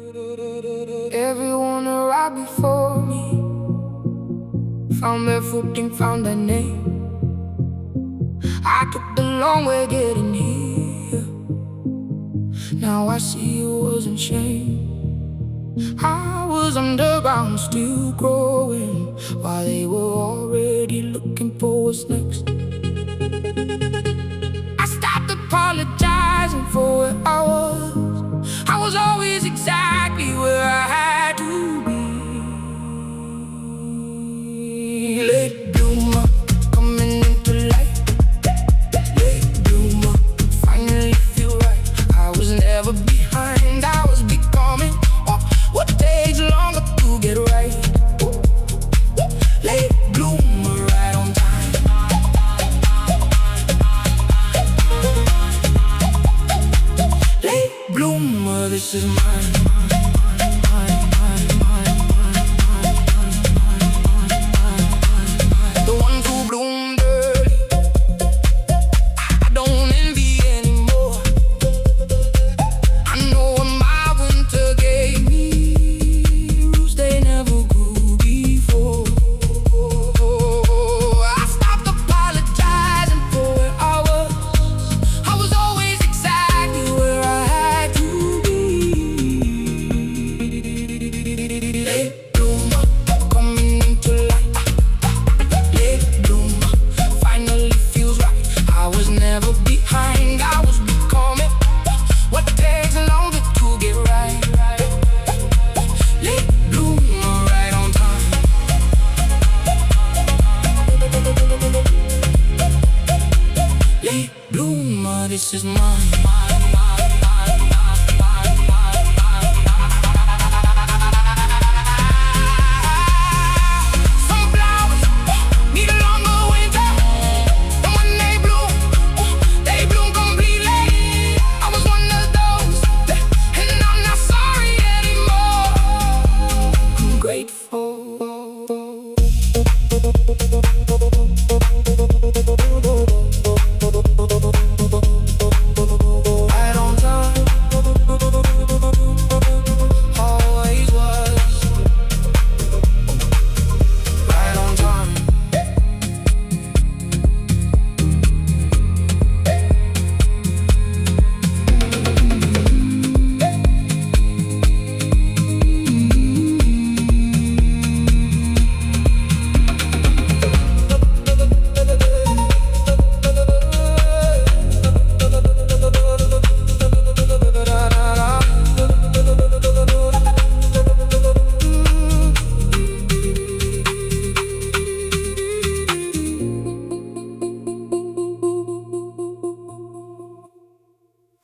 Everyone arrived before me, found their footing, found their name. I took the long way getting here. Now I see it wasn't shame. I was underground, still growing, while they were already looking for what's next. I stopped apologizing for where I was. I was always exactly where I had to be. Late bloomer, coming into light. Late bloomer, finally feel right. I was never behind, I was becoming. What takes longer to get right? Late bloomer, right on time. Late bloomer, this is mine.